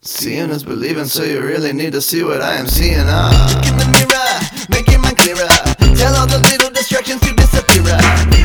Seeing is believing, so you really need to see what I am seeing. Look in the mirror, make your mind clearer. Tell all the little distractions to disappear.